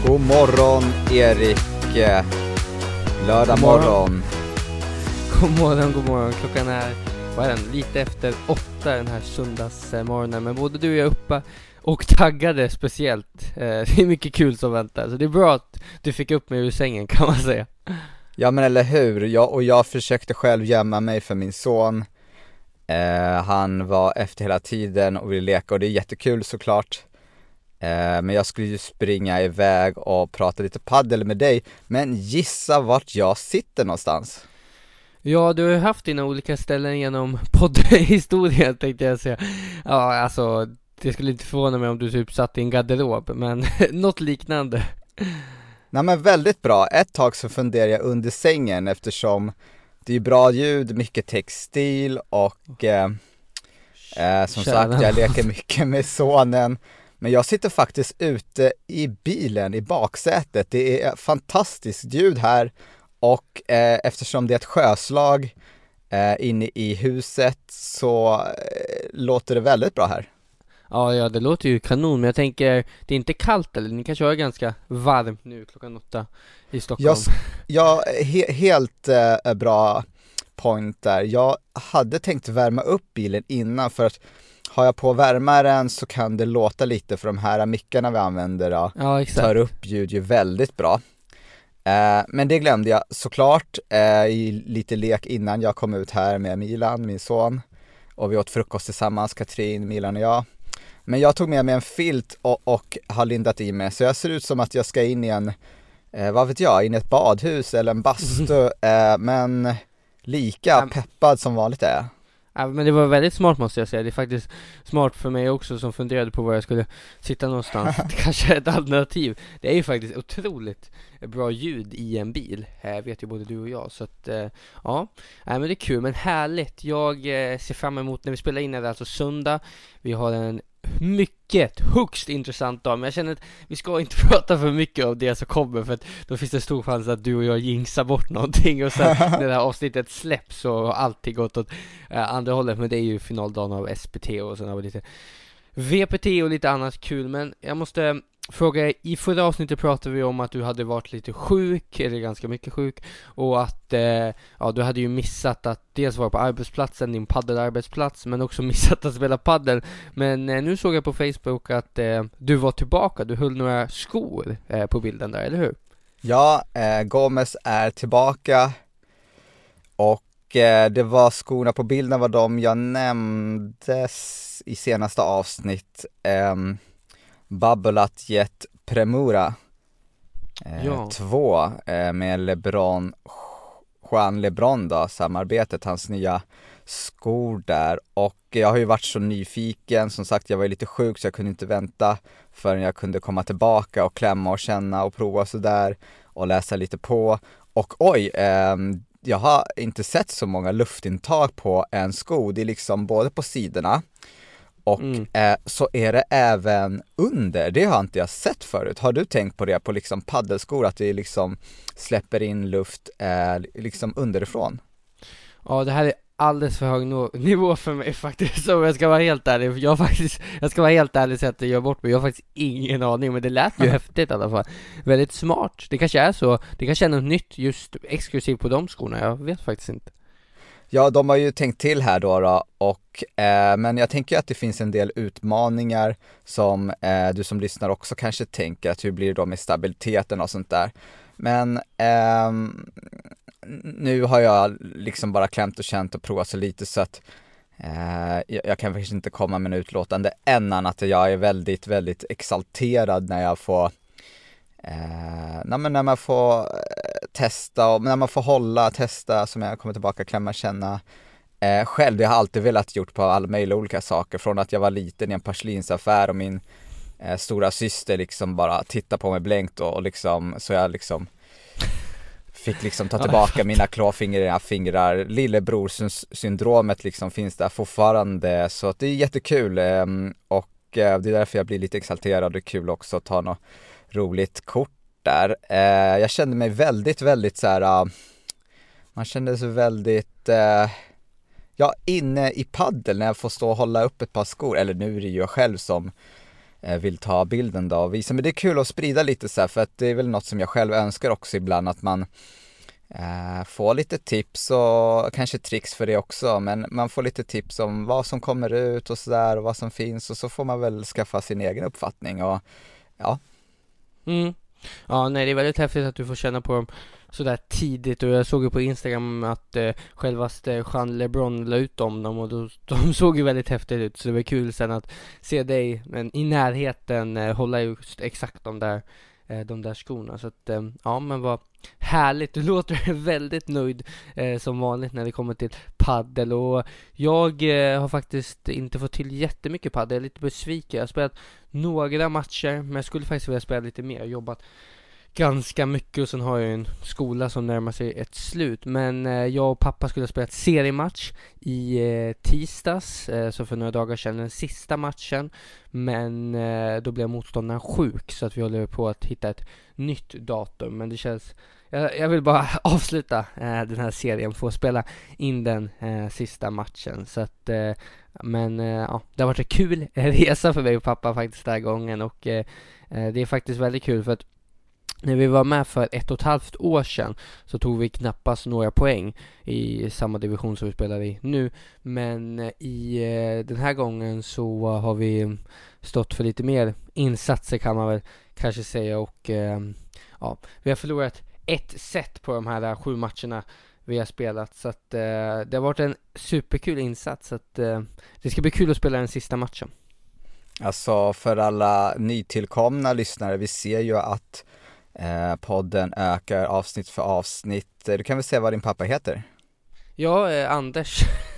God morgon Erik, lördag morgon. God morgon. Klockan är, vad är den? Lite efter 8 den här söndagsmorgonen. Men både du och jag är uppe och taggade speciellt. Det är mycket kul som väntar. Så det är bra att du fick upp mig ur sängen, kan man säga. Ja men eller hur, jag försökte själv gömma mig för min son. Han var efter hela tiden och ville leka och det är jättekul såklart. Men jag skulle ju springa iväg och prata lite paddel med dig. Men gissa vart jag sitter någonstans. Ja, du har ju haft dina olika ställen genom poddhistorien, tänkte jag säga. Ja, alltså, det skulle inte förvåna mig om du typ satt i en garderob, men något liknande. Nej men väldigt bra, ett tag så funderar jag under sängen eftersom det är bra ljud, mycket textil och som sagt jag leker mycket med sonen. Men jag sitter faktiskt ute i bilen i baksätet, det är fantastiskt ljud här och eftersom det är ett sjöslag inne i huset så låter det väldigt bra här. Ja, det låter ju kanon, men jag tänker, det är inte kallt eller? Ni kan köra ganska varmt nu klockan 8 i Stockholm. Helt bra point där. Jag hade tänkt värma upp bilen innan för att har jag på värmaren så kan det låta lite för de här mickarna vi använder. Ja, exakt. Tar upp ljud ju väldigt bra. Men det glömde jag såklart i lite lek innan jag kom ut här med Milan, min son. Och vi åt frukost tillsammans, Katrin, Milan och jag. Men jag tog med mig en filt och har lindat i mig. Så jag ser ut som att jag ska in i en, vad vet jag, in i ett badhus eller en bastu. Men lika peppad som vanligt är. Ja, men det var väldigt smart måste jag säga. Det är faktiskt smart för mig också som funderade på var jag skulle sitta någonstans. Det kanske är ett alternativ. Det är ju faktiskt otroligt bra ljud i en bil. Vet ju både du och jag. Så att, ja, men det är kul. Men härligt. Jag ser fram emot när vi spelar in det, alltså söndag. Vi har en högst intressant dag. Men jag känner att vi ska inte prata för mycket om det som kommer, för att då finns det stor chans att du och jag jinxar bort någonting och sen när det här avsnittet släpps så har alltid gått åt andra hållet. Men det är ju finaldagen av SPT och sen har vi lite VPT och lite annat kul. Men jag måste fråga, i förra avsnittet pratade vi om att du hade varit lite sjuk, eller ganska mycket sjuk, och att du hade ju missat att dels vara på arbetsplatsen, din paddelarbetsplats, men också missat att spela paddel. Men nu såg jag på Facebook att du var tillbaka, du höll några skor på bilden där, eller hur? Ja, Gomes är tillbaka och det var skorna på bilden var de jag nämnde i senaste avsnitt. Babolat Jet Premura 2 med Juan Lebron då, samarbetet, hans nya skor där. Och jag har ju varit så nyfiken, som sagt jag var lite sjuk så jag kunde inte vänta förrän jag kunde komma tillbaka och klämma och känna och prova sådär och läsa lite på. Och jag har inte sett så många luftintag på en sko, det är liksom både på sidorna och så är det även under. Det har inte jag sett förut. Har du tänkt på det på liksom paddelskor, att det liksom släpper in luft liksom underifrån? Ja, det här är alldeles för hög nivå för mig faktiskt. Så jag ska vara helt ärlig. Jag ska vara helt ärlig så att det gör bort mig. Jag har faktiskt ingen aning, men det lät ju häftigt i alla fall. Väldigt smart. Det kanske är så. Det kanske är något nytt just exklusivt på de skorna. Jag vet faktiskt inte. Ja, de har ju tänkt till här då och, men jag tänker att det finns en del utmaningar som du som lyssnar också kanske tänker, att hur blir det då med stabiliteten och sånt där. Men nu har jag liksom bara klämt och känt och provat så lite så att jag kan faktiskt inte komma med en utlåtande än att jag är väldigt, väldigt exalterad när jag får när man får testa och när man får testa som jag kommer tillbaka, klämma, känna själv. Jag har alltid velat gjort på alla möjliga olika saker, från att jag var liten i en porslinsaffär och min stora syster liksom bara titta på mig blänkt och liksom, så jag liksom fick liksom ta tillbaka mina klåfingrar. Lillebrorssyndromet liksom finns där fortfarande, så att det är jättekul och det är därför jag blir lite exalterad. Det är kul också att ta något roligt kort där. Jag kände mig väldigt, väldigt så här. Man kände sig väldigt inne i paddel när jag får stå och hålla upp ett par skor. Eller nu är det ju jag själv som vill ta bilden då och visa. Men det är kul att sprida lite så här, för att det är väl något som jag själv önskar också ibland, att man får lite tips och kanske tricks för det också, men man får lite tips om vad som kommer ut och sådär och vad som finns, och så får man väl skaffa sin egen uppfattning och ja. Ja, nej, det är väldigt häftigt att du får känna på dem sådär tidigt, och jag såg ju på Instagram att självaste Jean LeBron la ut om dem, och de såg ju väldigt häftigt ut, så det var kul sen att se dig men i närheten hålla just exakt de där skorna, så att ja, men vad härligt. Du låter väldigt nöjd som vanligt när det kommer till paddel, och jag har faktiskt inte fått till jättemycket paddel. Jag är lite besviken. Jag har spelat några matcher, men jag skulle faktiskt vilja spela lite mer. Jag har jobbat ganska mycket och sen har jag en skola som närmar sig ett slut, men jag och pappa skulle ha spelat seriematch i tisdags, så för några dagar sedan, den sista matchen, men då blev motståndaren sjuk, så att vi håller på att hitta ett nytt datum, men det känns, jag vill bara avsluta den här serien, få spela in den sista matchen, så att men ja, det har varit en kul resa för mig och pappa faktiskt den här gången, och det är faktiskt väldigt kul, för att när vi var med för 1,5 år sedan så tog vi knappast några poäng i samma division som vi spelar i nu. Men i den här gången så har vi stått för lite mer insatser, kan man väl kanske säga. Och ja, vi har förlorat 1 set på de här 7 matcherna vi har spelat. Så att det har varit en superkul insats. Så att det ska bli kul att spela den sista matchen. Alltså för alla nytillkomna lyssnare, vi ser ju att podden ökar avsnitt för avsnitt. Du kan väl säga vad din pappa heter? Ja, Anders.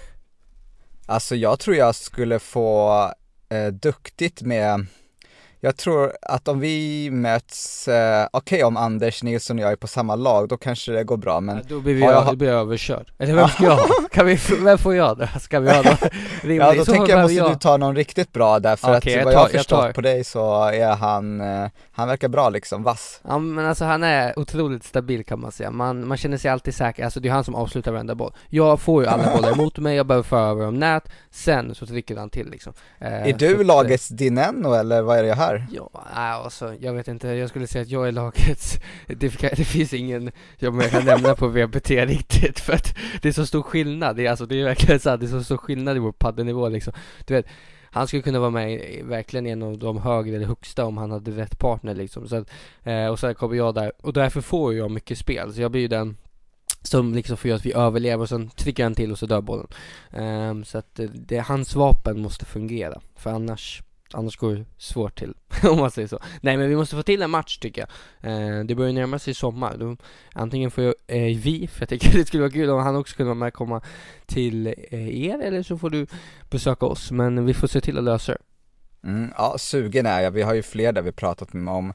Alltså jag tror jag skulle få duktigt med. Jag tror att om vi möts, okej, om Anders Nilsson och jag är på samma lag, då kanske det går bra, men ja, då blir jag överkörd. Eller vem ska jag ha? Vem får jag då? Ska vi ha då? Ja, då tänker jag, måste du ta någon riktigt bra där, för att vad jag har förstått på dig så är han verkar bra liksom, vass. Ja, men alltså han är otroligt stabil, kan man säga. Man känner sig alltid säker, alltså det är han som avslutar varenda boll. Jag får ju alla bollar emot mig, jag behöver föra över dem nät, sen så trycker han till liksom. Är du lagets Dineno eller vad är det här? Ja, alltså, jag vet inte, jag skulle säga att jag är lagets, det finns ingen jag kan nämna på VBT riktigt, för att det är så stor skillnad, det är verkligen så, det är så stor skillnad i vår paddelnivå liksom. Du vet, han skulle kunna vara med verkligen en av de högre eller högsta om han hade rätt partner liksom. Så att, och så kommer jag där, och därför får jag mycket spel, så jag blir ju den som liksom får göra att vi överlever, och sen trycker han till och så dör bollen. Så att hans vapen måste fungera, för annars går det svårt till, om man säger så. Nej, men vi måste få till en match, tycker jag. Det börjar närma sig sommar. Då, antingen får vi, för jag tycker det skulle vara kul om han också kunde vara med, komma till er, eller så får du besöka oss. Men vi får se till att lösa det. Ja, sugen är jag. Vi har ju fler där vi pratat med om.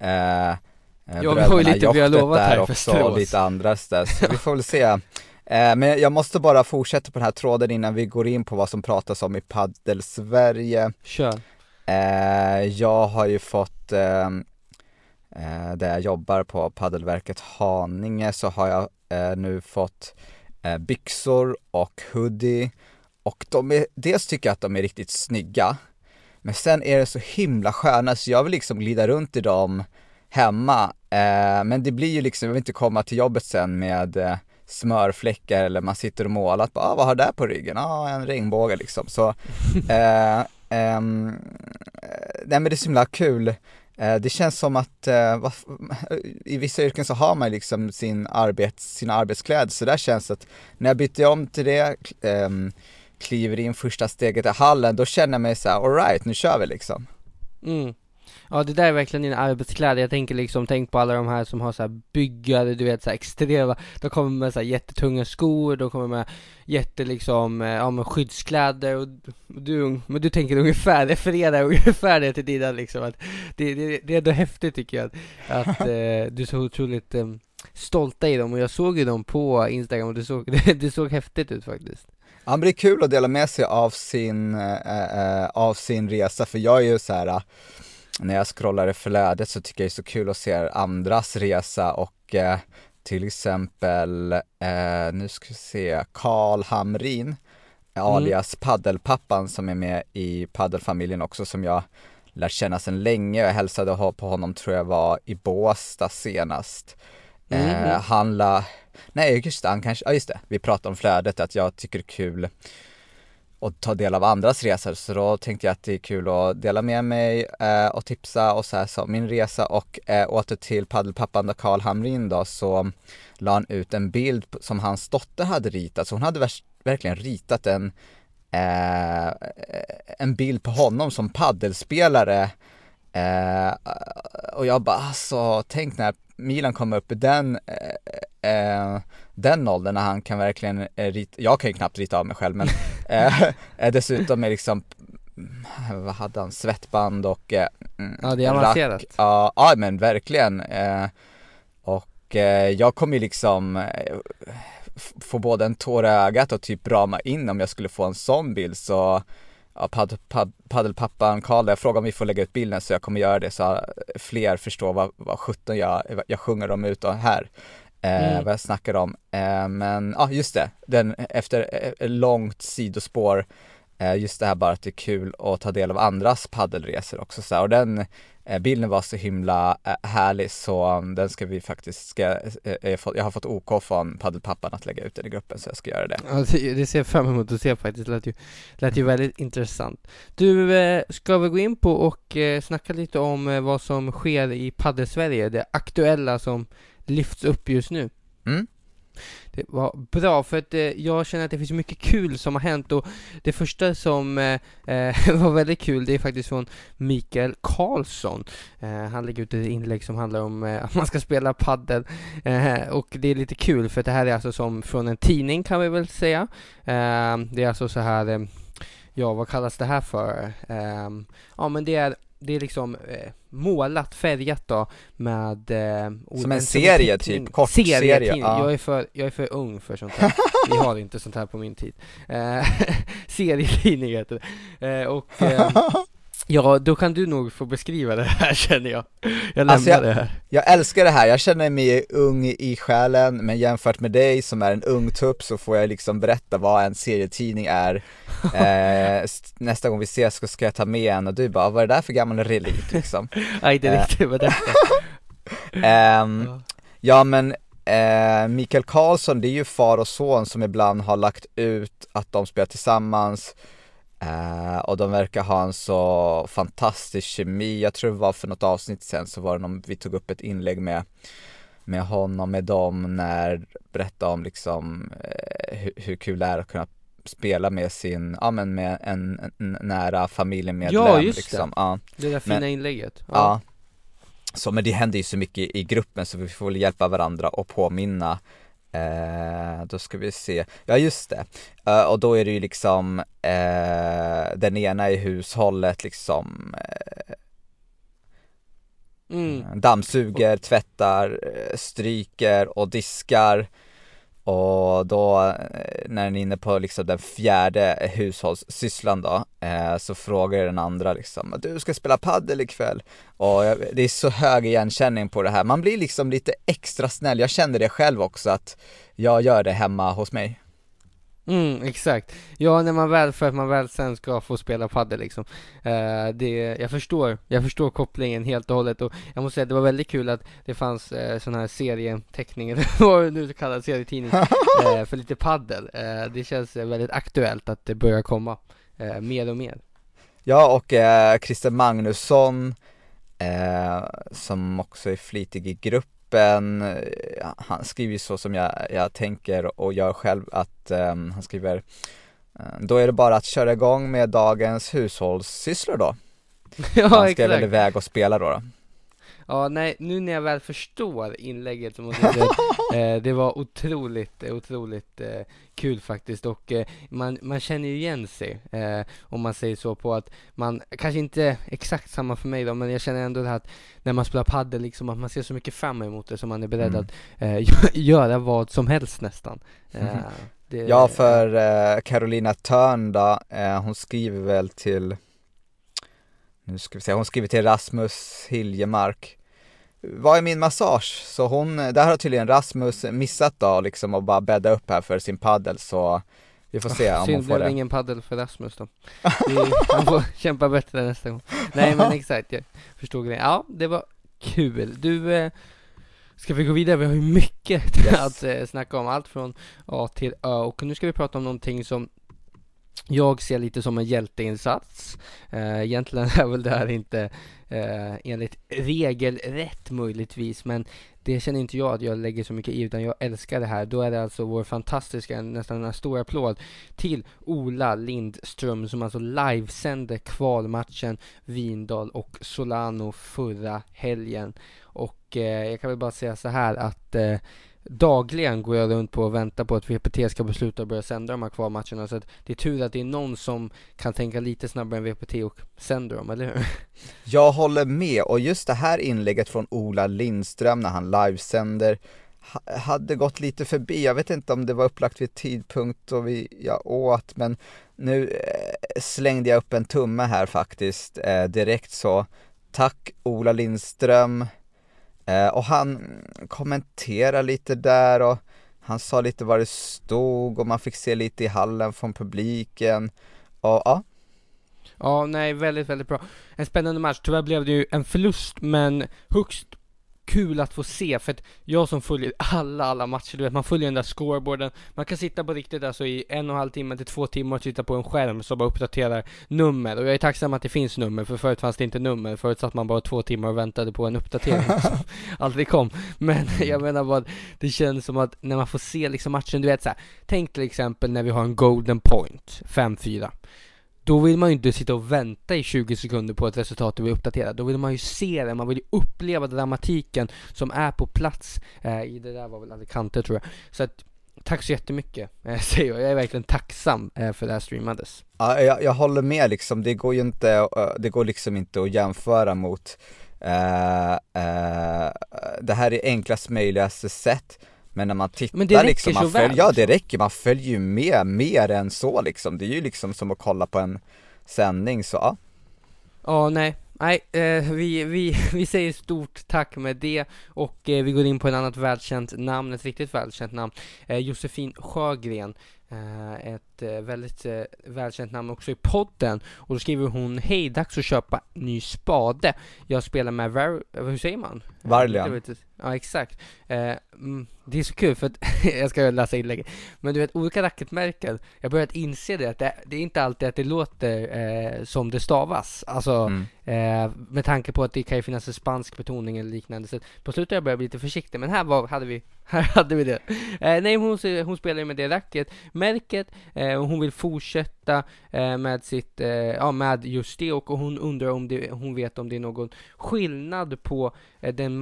Ja, vi har ju lite vi har lovat här också, och lite andra där. Så vi får väl se. Men jag måste bara fortsätta på den här tråden innan vi går in på vad som pratas om i Paddel Sverige. Kör. Jag har ju fått, där jag jobbar på Paddelverket Haninge, så har jag nu fått byxor och hoodie. Och dels tycker jag att de är riktigt snygga, men sen är det så himla sköna, så jag vill liksom glida runt i dem hemma. Men det blir ju liksom, jag vill inte komma till jobbet sen med smörfläckar, eller man sitter och målar på, vad har det där på ryggen? En regnbåge liksom. Så nej, men det är så himla kul. Det känns som att i vissa yrken så har man liksom sina arbetskläder, så där känns att när jag byter om till det, kliver in första steget i hallen, då känner jag mig så här: all right, nu kör vi liksom. Ja, det där är verkligen dina arbetskläder. Jag tänker liksom, tänk på alla de här som har så här byggare, du vet, så här extrema. De kommer med så här jättetunga skor, de kommer med med skyddskläder, och du tänker ungefär, refererar ungefär det till dina liksom, att det är ändå häftigt, tycker jag, att du är så otroligt stolta i dem, och jag såg ju dem på Instagram, och det såg häftigt ut faktiskt. Ja, men det är kul att dela med sig av sin resa, för jag är ju så här, när jag scrollar i flödet så tycker jag det är så kul att se andras resa, och till exempel nu ska vi se, Karl Hamrin alias paddelpappan, som är med i paddelfamiljen också, som jag lärt känna sedan länge. Jag hälsade på honom, tror jag var i Båstad senast. Nej just det, just det, vi pratade om flödet, att jag tycker det är kul att ta del av andras resor, så då tänkte jag att det är kul att dela med mig och tipsa och så här, så min resa. Och åter till paddelpappan Karl Hamrin då, så la han ut en bild som hans dotter hade ritat, så hon hade verkligen ritat en bild på honom som paddelspelare, och jag bara alltså, tänk när Milan kommer upp i den åldern när han kan verkligen rita. Jag kan ju knappt rita av mig själv, men dessutom är liksom, vad hade han, svettband och ja, det är avancerat. Ja, men verkligen, och jag kommer ju liksom få både en tår i ögat och typ rama in om jag skulle få en sån bild. Så ja, paddelpappan Karl, jag frågar om vi får lägga ut bilden, så jag kommer göra det, så fler förstår vad 17 jag sjunger dem ut och här. Vad jag snackar om. Men ja, just det. Efter långt sidospår, just det här bara att det är kul att ta del av andras paddelresor också. Så, och den bilden var så himla härlig, så den ska vi faktiskt, jag har fått OK från paddelpappan att lägga ut den i gruppen, så jag ska göra det. Ja, det ser jag fram emot att se faktiskt. Det lät ju väldigt intressant. Du, ska vi gå in på och snacka lite om vad som sker i Paddelsverige, det aktuella som lyfts upp just nu. Det var bra, för att jag känner att det finns mycket kul som har hänt, och det första som var väldigt kul, det är faktiskt från Mikael Karlsson. Han lägger ut ett inlägg som handlar om att man ska spela paddel, och det är lite kul för att det här är alltså som från en tidning, kan vi väl säga. Det är alltså så här, ja, vad kallas det här för? Ja, men det är liksom målat, färgat då, med som en serie, typ kort serie. Ja. Jag är för ung för sånt här. Vi har inte sånt här på min tid. Serietidning heter det. Och ja, då kan du nog få beskriva det här, känner jag. Jag lämnar det här. Jag älskar det här. Jag känner mig ung i själen, men jämfört med dig som är en ung tupp, så får jag liksom berätta vad en serietidning är. Nästa gång vi ses ska jag ta med en, och du bara, vad är det där för gammal relik liksom? Nej, det är riktigt vad det ja, men Mikael Karlsson, det är ju far och son som ibland har lagt ut att de spelar tillsammans. Och de verkar ha en så fantastisk kemi. Jag tror det var för något avsnitt sen, så var det vi tog upp ett inlägg med honom, med dem, när berättade om liksom hur kul det är att kunna spela med med en nära familjemedlem. Ja, just liksom. det. Ja. Det där fina inlägget. Ja. Så, men det händer ju så mycket i gruppen, så vi får väl hjälpa varandra och påminna. Då ska vi se. Ja, just det. Och då är det ju liksom den ena i hushållet liksom dammsuger, tvättar, stryker och diskar. Och då när den är inne på liksom den fjärde hushållssysslan då, så frågar den andra liksom, du ska spela paddel ikväll. Och det är så hög igenkänning på det här. Man blir liksom lite extra snäll. Jag känner det själv också, att jag gör det hemma hos mig. Exakt. Ja, när man väl sen ska få spela paddel liksom. Jag förstår kopplingen helt och hållet, och jag måste säga att det var väldigt kul att det fanns sån här serieteckning, eller vad det nu kallas, serietidning för lite paddel. Det känns väldigt aktuellt att det börjar komma mer och mer. Ja, och Christer Magnusson som också är flitig i gruppen, han skriver så som jag tänker och gör själv, att han skriver, då är det bara att köra igång med dagens hushållssysslor då. Ja, han ska väl iväg och spela då. Ja, nej, nu när jag väl förstår inlägget så måste det var otroligt kul faktiskt, och man känner ju igen sig, om man säger så, på att man, kanske inte exakt samma för mig då, men jag känner ändå det här att när man spelar paddel liksom, att man ser så mycket fram emot det, så man är beredd att göra vad som helst nästan. Ja, för Carolina Törn då, hon skriver väl till, nu ska vi se, hon skriver till Rasmus Hiljemark, vad är min massage? Så där har tydligen Rasmus missat då liksom, och bara bädda upp här för sin paddel, så vi får se om hon får det. Ingen paddel för Rasmus då. Han får kämpa bättre nästa gång. Nej men exakt, jag förstod det. Ja, det var kul. Du, ska vi gå vidare? Vi har ju mycket att snacka om, allt från A till Ö. Och nu ska vi prata om någonting som jag ser lite som en hjälteinsats. Egentligen är väl det här inte enligt regelrätt möjligtvis, men det känner inte jag att jag lägger så mycket i, utan jag älskar det här. Då är det alltså vår fantastiska, nästan en stor applåd till Ola Lindström som alltså livesände kvalmatchen Vindal och Solano förra helgen. Och jag kan väl bara säga så här att dagligen går jag runt på och väntar på att VPT ska besluta att börja sända de här kvalmatcherna, så att det är tur att det är någon som kan tänka lite snabbare än VPT och sända dem, eller hur? Jag håller med, och just det här inlägget från Ola Lindström när han livesänder hade gått lite förbi. Jag vet inte om det var upplagt vid tidpunkt och jag åt, men nu slängde jag upp en tumme här faktiskt direkt, så tack Ola Lindström. Och han kommenterar lite där och han sa lite vad det stod och man fick se lite i hallen från publiken. Och ja. Ja, nej, väldigt, väldigt bra. En spännande match. Tyvärr blev det ju en förlust, men högst kul att få se, för att jag som följer alla matcher, du vet, man följer den där scoreboarden, man kan sitta på riktigt alltså i 1,5 timme till 2 timmar och sitta på en skärm som bara uppdaterar nummer, och jag är tacksam att det finns nummer, för förut fanns det inte nummer, förut satt man bara 2 timmar och väntade på en uppdatering som aldrig kom. Men jag menar bara, det känns som att när man får se liksom matchen, du vet så här, tänk till exempel när vi har en golden point 5-4, då vill man ju inte sitta och vänta i 20 sekunder på att resultatet blir uppdaterat. Då vill man ju se det, man vill ju uppleva dramatiken som är på plats. I det där var väl Alicante, tror jag. Så att, tack så jättemycket, säger jag. Jag är verkligen tacksam för det här streamades. Ja, jag håller med liksom. Det går liksom inte att jämföra mot det här är enklast möjligaste sätt. Men när man tittar, men det liksom, det räcker, man följer ju med mer än så liksom. Det är ju liksom som att kolla på en sändning, så ja. Ja, nej, vi säger stort tack med det, och vi går in på ett annat välkänt namn, ett riktigt välkänt namn, Josefin Sjögren. Ett väldigt välkänt namn också i podden, och då skriver hon: hej, dags att köpa ny spade. Jag spelar med hur säger man? Varlian. Ja, exakt. Det är så kul för att jag ska läsa inlägget. Men du vet, olika racketmärken, jag börjat inse det att det är inte alltid att det låter som det stavas. Alltså med tanke på att det kan ju finnas en spansk betoning eller liknande. Så på slutet jag började bli lite försiktig, men här hade vi det. Nej, hon spelar med det racketmärket, och hon vill fortsätta med sitt med just det, och hon undrar om hon vet om det är någon skillnad på den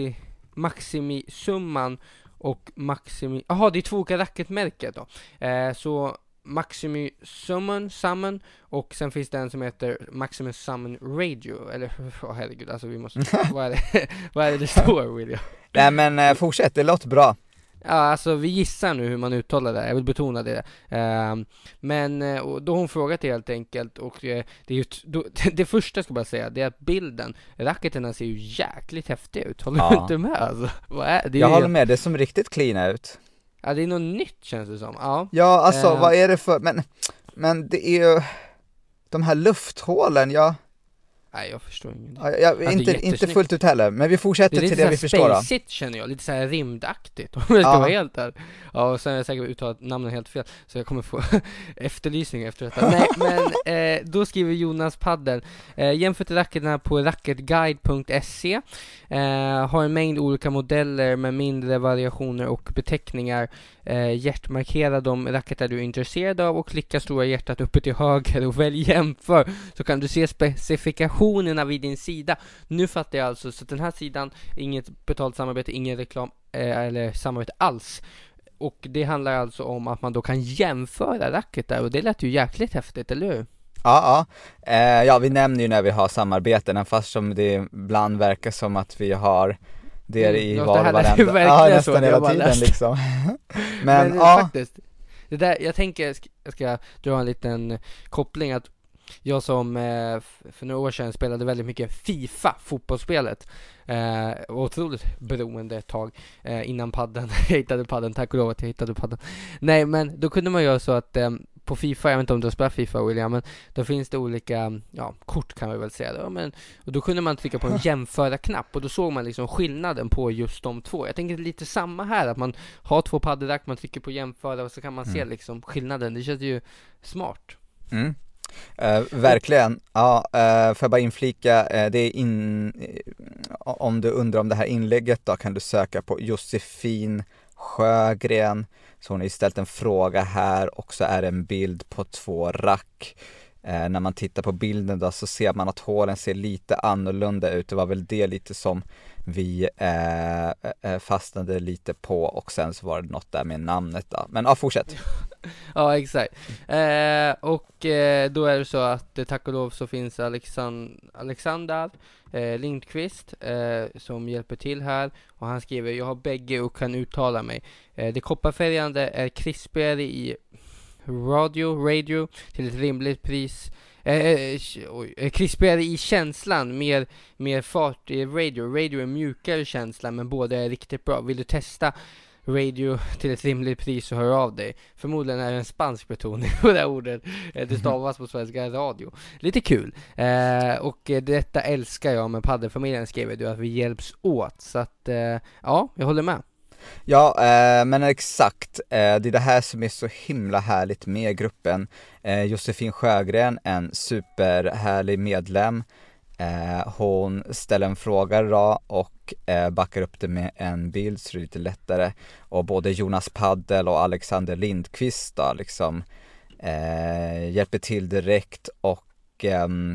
maximisumman och det är 2 olika racketmärken då. Så Maximi Summon, och sen finns det en som heter Maximus Summon Radio, eller herregud, alltså vi måste vad är det står, William? Nej, men fortsätt, det låter bra. Ja, alltså vi gissar nu hur man uttalar det. Jag vill betona det. Men då hon frågat helt enkelt, och det är ju det första jag ska bara säga, det är att bilden, racketerna ser ju jäkligt häftig ut. Håller du inte med alltså? Jag håller med, det som riktigt clean ut. Ja, det är något nytt, känns det som. Ja, alltså vad är det för, men det är ju de här lufthålen, nej, jag förstår ingenting. Inte fullt ut heller, men vi fortsätter till det vi förstår. Det är lite känner jag, lite så här rymdaktigt, om jag ska vara helt där. Ja, och sen har jag säkert uttalat namnen helt fel, så jag kommer få efterlysning efter detta. Nej, men då skriver Jonas Paddel: jämfört racketerna på racketguide.se, har en mängd olika modeller med mindre variationer och beteckningar. Hjärtmarkera de racketar du är intresserad av och klicka stora hjärtat uppe till höger och välj jämför, så kan du se specifikationerna vid din sida. Nu fattar jag alltså, så den här sidan, inget betalt samarbete, ingen reklam eller samarbete alls, och det handlar alltså om att man då kan jämföra racketar, och det lät ju jäkligt häftigt, eller hur? Ja, vi nämner ju när vi har samarbeten, fast som det ibland verkar som att vi har det i varenda. Ja, nästan hela tiden liksom. Men faktiskt, det där, jag tänker, jag ska dra en liten koppling, att jag som för några år sedan spelade väldigt mycket FIFA, fotbollsspelet, otroligt beroende ett tag innan padden. Jag hittade padden, tack och lov att jag hittade padden. Nej, men då kunde man göra så att på FIFA, jag vet inte om du har spelat FIFA, William, men då finns det olika kort kan vi väl säga då, och då kunde man trycka på en jämföra-knapp och då såg man liksom skillnaden på just de två. Jag tänker lite samma här, att man har 2 paddelrack, man trycker på jämföra och så kan man se liksom skillnaden. Det känns ju smart. Verkligen. Ja, får jag bara inflika, om du undrar om det här inlägget då, kan du söka på Josefin Sjögren. Så hon har ställt en fråga här och så är det en bild på 2 rack. När man tittar på bilden då så ser man att hålen ser lite annorlunda ut. Det var väl det lite som vi fastnade lite på, och sen så var det något där med namnet då. Men fortsätt. Ja, exakt. Då är det så att tack och lov så finns Alexander Lindqvist som hjälper till här, och han skriver: jag har bägge och kan uttala mig. Det kopparfärgande är krispigare i radio till ett rimligt pris. Krispigare i känslan, mer fart i radio är mjukare känslan, men båda är riktigt bra. Vill du testa radio till ett rimligt pris så hör av dig. Förmodligen är det en spansk betoning på det här ordet. Det stavas på svenska radio. Lite kul. Och detta älskar jag med paddelfamiljen, skriver du, att vi hjälps åt. Så att jag håller med. Ja, men exakt. Det är det här som är så himla härligt med gruppen. Josefin Sjögren, en superhärlig medlem. Hon ställer en fråga då och backar upp det med en bild så det är lite lättare. Och både Jonas Paddel och Alexander Lindqvist då, liksom hjälper till direkt och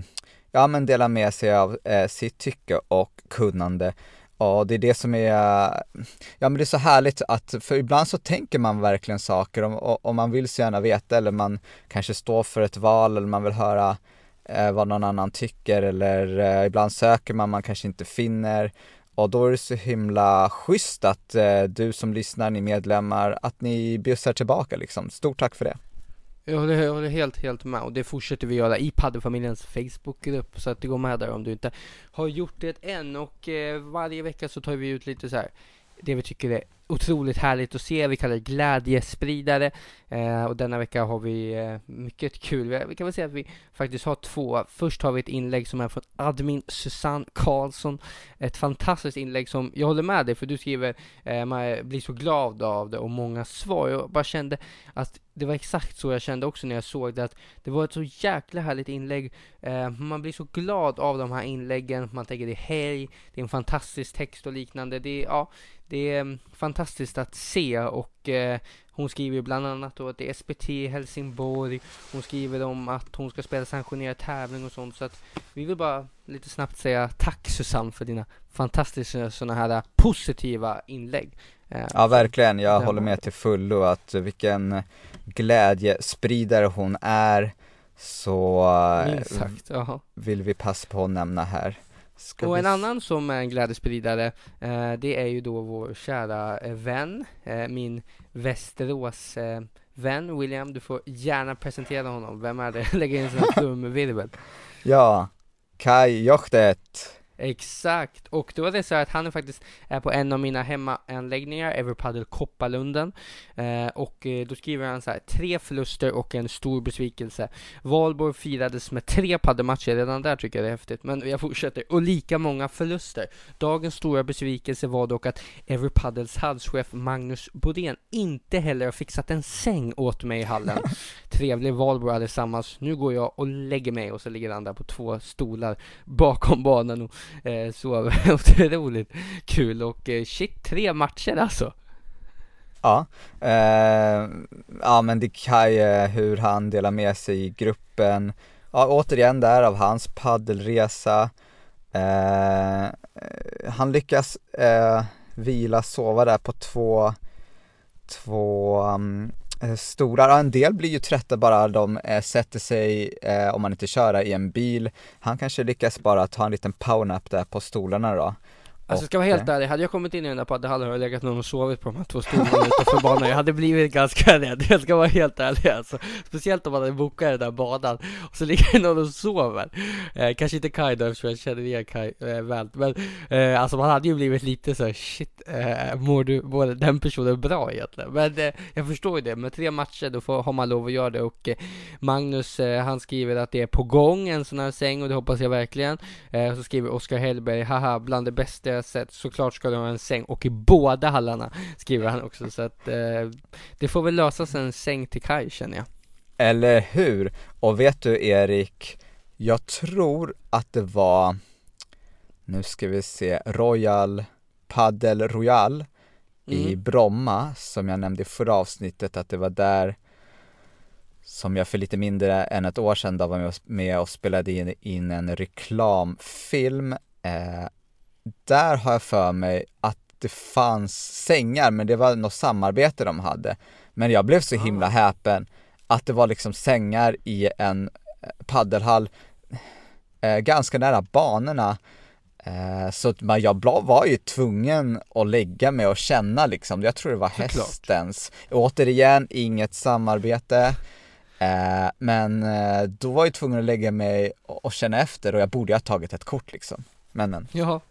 men delar med sig av sitt tycke och kunnande. Ja, det är det som är, men det är så härligt att, för ibland så tänker man verkligen saker om man vill så gärna veta, eller man kanske står för ett val, eller man vill höra vad någon annan tycker, eller ibland söker man kanske inte finner, och då är det så himla schysst att du som lyssnar, ni medlemmar, att ni bjussar tillbaka liksom. Stort tack för det. Jag håller helt med, och det fortsätter vi göra i paddelfamiljens Facebookgrupp, så att det går med där om du inte har gjort det än. Och varje vecka så tar vi ut lite så här, det vi tycker är otroligt härligt att se. Vi kallar det glädjespridare, och denna vecka har vi mycket kul. Vi kan väl säga att vi faktiskt har 2. Först har vi ett inlägg som är från admin Susanne Karlsson. Ett fantastiskt inlägg som jag håller med dig, för du skriver man blir så glad av det och många svar. Jag bara kände att det var exakt så jag kände också när jag såg det, att det var ett så jäkla härligt inlägg. Man blir så glad av de här inläggen. Man tänker det är hej, det är en fantastisk text och liknande. Det är fantastiskt att se, och hon skriver bland annat då att det är SPT i Helsingborg. Hon skriver om att hon ska spela sanktionerad tävling och sånt. Så att vi vill bara lite snabbt säga tack Susanne för dina fantastiska såna här positiva inlägg. Ja, verkligen. Jag håller med till fullo att vilken glädjespridare hon är. Så exakt, vill vi passa på att nämna här. Och en annan som är en glädjespridare, det är ju då vår kära vän, min Västerås vän William. Du får gärna presentera honom. Vem är det? Lägga in en sån här trumvirvel. Ja, Kai Jochtet. Exakt, och då är det så att han är faktiskt på en av mina hemmaanläggningar, Everpaddle Kopparlunden, och då skriver han så här: 3 förluster och en stor besvikelse. Valborg firades med 3 paddelmatcher, redan där tycker jag det är häftigt, men jag fortsätter. Och lika många förluster. Dagens stora besvikelse var dock att Everpaddles halschef Magnus Bodén inte heller har fixat en säng åt mig i hallen. Trevlig Valborg allesammans. Nu går jag och lägger mig, och så ligger han där på 2 stolar bakom banan och så otroligt kul. Och shit, 3 matcher alltså. Ja, men det kan ju hur han delar med sig i gruppen. Ja, återigen där av hans paddelresa. Han lyckas sova där på två stora. En del blir ju trötta bara de sätter sig om man inte kör i en bil. Han kanske lyckas bara ta en liten powernap där på stolarna då. Alltså ska jag vara helt ärlig, hade jag kommit in i den där paddelhallen och legat någon och sovit på de här 2 stolarna utanför banan, jag hade blivit ganska rädd, jag ska vara helt ärlig alltså. Speciellt om man hade bokat den där banan och så ligger det någon och sover. Kanske inte Kai då, eftersom jag känner igen Kai väl. Men alltså man hade ju blivit lite så här, shit, mår den personen bra egentligen? Men jag förstår ju det, med 3 matcher då har man lov att göra det. Och Magnus, han skriver att det är på gång en sån här säng, och det hoppas jag verkligen. Så skriver Oskar Hellberg, haha, bland det bästa jag sett, såklart ska du ha en säng, och i båda hallarna, skriver han också. Så att det får väl lösas en säng till Kai, känner jag. Eller hur? Och vet du, Erik, jag tror att det var, nu ska vi se, Royal Padel Royal i Bromma, som jag nämnde i förra avsnittet, att det var där som jag för lite mindre än ett år sedan då var med och spelade in en reklamfilm. Där har jag för mig att det fanns sängar, men det var något samarbete de hade. Men jag blev så himla häpen att det var liksom sängar i en paddelhall ganska nära banorna. Så att jag var ju tvungen att lägga mig och känna liksom. Jag tror det var hästens. Återigen, inget samarbete. Men då var jag tvungen att lägga mig och känna efter, och jag borde ha tagit ett kort liksom. Men. Ja.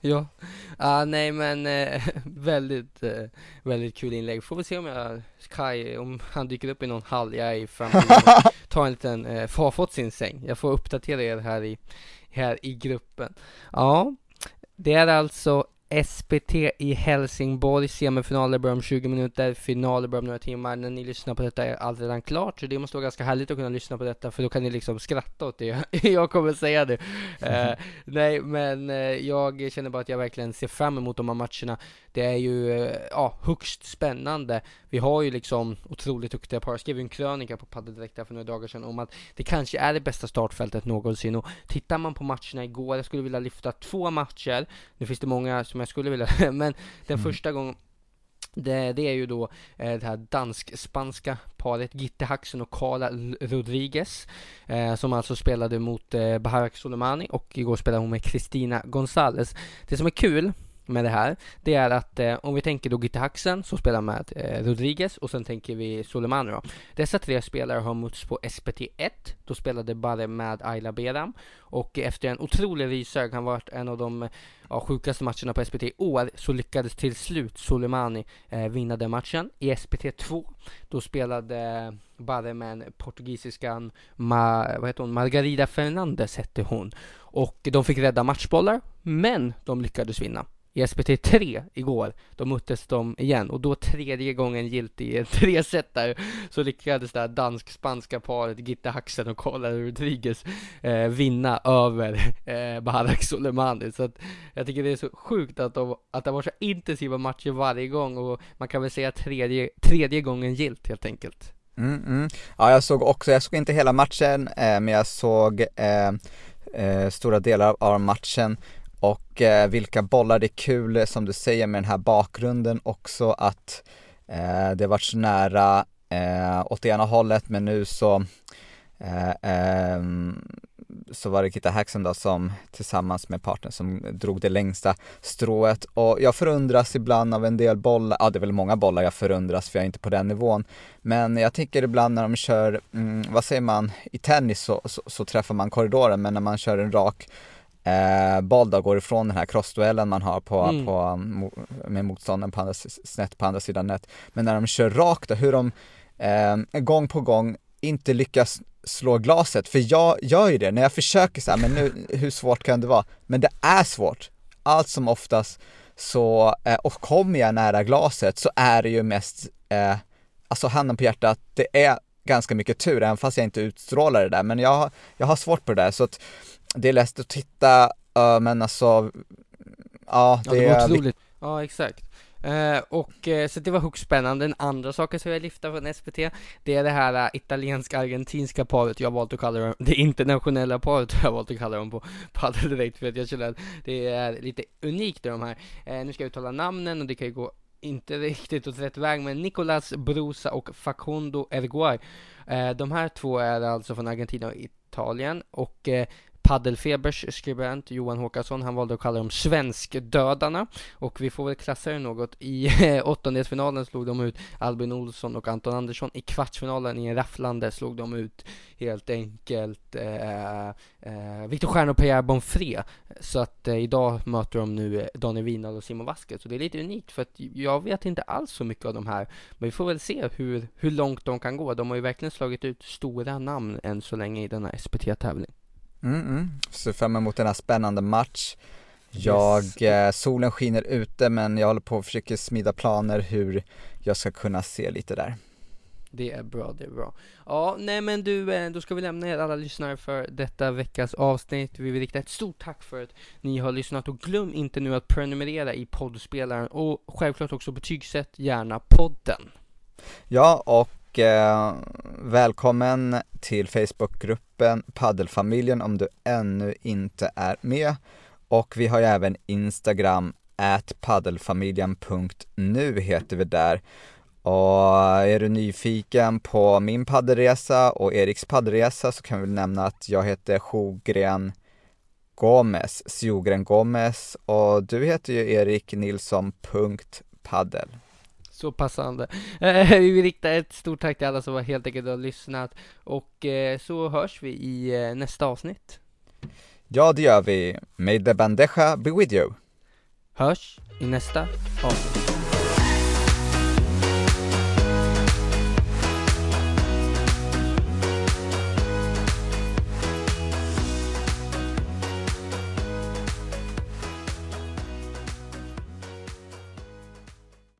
Nej men väldigt kul inlägg. Får vi se om om han dyker upp i någon hall jag är i framtiden. Ta en liten, har fått sin säng. Jag får uppdatera er här i gruppen. Ja, det är alltså SPT i Helsingborg. Semifinaler börjar om 20 minuter, finaler börjar om några timmar. När ni lyssnar på detta är allt redan klart, så det måste vara ganska härligt att kunna lyssna på detta, för då kan ni liksom skratta åt det jag kommer säga det. Nej, men jag känner bara att jag verkligen ser fram emot de här matcherna. Det är ju högst spännande. Vi har ju liksom otroligt duktiga par. Jag skrev en krönika på Padel Direkt för några dagar sedan om att det kanske är det bästa startfältet någonsin. Och tittar man på matcherna igår, jag skulle vilja lyfta 2 matcher. Nu finns det många som jag skulle vilja, men den första gången, det är ju då det här dansk-spanska paret Gitte Haxen och Carla Rodriguez, som alltså spelade mot Baharak Soleimani, och igår spelade hon med Cristina González. Det som är kul med det här, det är att om vi tänker då Gitte Haxen som spelar med Rodriguez, och sen tänker vi Soleimani då. Dessa 3 spelare har mötts på SPT1. Då spelade Barre med Ayla Beram, och efter en otrolig rysare, kan varit en av de sjukaste matcherna på SPT i år, så lyckades till slut Soleimani vinna den matchen. I SPT2 då spelade Barre med en portugisiskan Margarida Fernandes hette hon, och de fick rädda matchbollar, men de lyckades vinna. I SPT3 igår, då möttes de igen, och då 3:e gången gilt i 3 set där, så lyckades det här dansk-spanska paret Gitte Haxen och Carla Rodriguez vinna över Baharak Soleimani. Så att jag tycker det är så sjukt att det var så intensiva matcher varje gång, och man kan väl säga tredje gången gilt helt enkelt. Ja, jag såg inte hela matchen, men jag såg stora delar av matchen. Och vilka bollar, det är kul som du säger med den här bakgrunden också, att det var så nära åt ena hållet, men nu så var det Gitte Haxen då som tillsammans med partnern som drog det längsta strået. Och jag förundras ibland av en del bollar, det är väl många bollar jag förundras, för jag är inte på den nivån, men jag tänker ibland när de kör, vad säger man, i tennis så träffar man korridoren, men när man kör en rak boll då, går ifrån den här crossduellen man har med motståndaren snett på andra sidan nät, men när de kör rakt då, hur de gång på gång inte lyckas slå glaset, för jag gör ju det när jag försöker så här, men nu, hur svårt kan det vara? Men det är svårt, allt som oftast så, och kommer jag nära glaset så är det ju mest alltså handen på hjärtat, det är ganska mycket tur, även fast jag inte utstrålar det där, men jag har svårt på det där, så att det är lätt att titta, men alltså det var otroligt. Ja, exakt. Så det var högst spännande. Den andra saken som jag lyfter från SPT, det är det här italiensk-argentinska paret. Jag har valt att kalla dem det internationella paret, jag har valt att kalla dem på Padel Direkt, för att jag känner att det är lite unikt de här. Nu ska jag uttala namnen, och det kan ju gå inte riktigt åt rätt väg, men Nicolas Brusa och Facundo Erguay. De här 2 är alltså från Argentina och Italien, och Paddelfebers skribent Johan Håkansson, han valde att kalla dem svenskdödarna, och vi får väl klassa det något. I åttondelsfinalen slog de ut Albin Olsson och Anton Andersson. I kvartsfinalen i en rafflande slog de ut helt enkelt Viktor Stjärn och Pierre Bonfré. Så att idag möter de nu Daniel Windahl och Simon Vasquez. Så det är lite unikt, för att jag vet inte alls så mycket av de här, men vi får väl se hur långt de kan gå. De har ju verkligen slagit ut stora namn än så länge i den här SPT-tävlingen. Så fram emot den här spännande match. Solen skiner ute, men jag håller på att försöka smida planer hur jag ska kunna se lite där. Det är bra. Ja, nej men du, då ska vi lämna er alla lyssnare för detta veckas avsnitt. Vi vill rikta ett stort tack för att ni har lyssnat, och glöm inte nu att prenumerera i poddspelaren, och självklart också betygsätt gärna podden. Ja, och välkommen till Facebookgruppen Paddelfamiljen om du ännu inte är med. Och vi har ju även Instagram, @paddelfamiljen.nu heter vi där. Och är du nyfiken på min paddelresa och Eriks paddelresa, så kan vi nämna att jag heter Sjogren Gomez, och du heter ju Erik Nilsson.paddel. Så passande. Vi vill rikta ett stort tack till alla som helt enkelt har lyssnat, och så hörs vi i nästa avsnitt. Ja, det gör vi. May the bandeja be with you. Hörs i nästa avsnitt.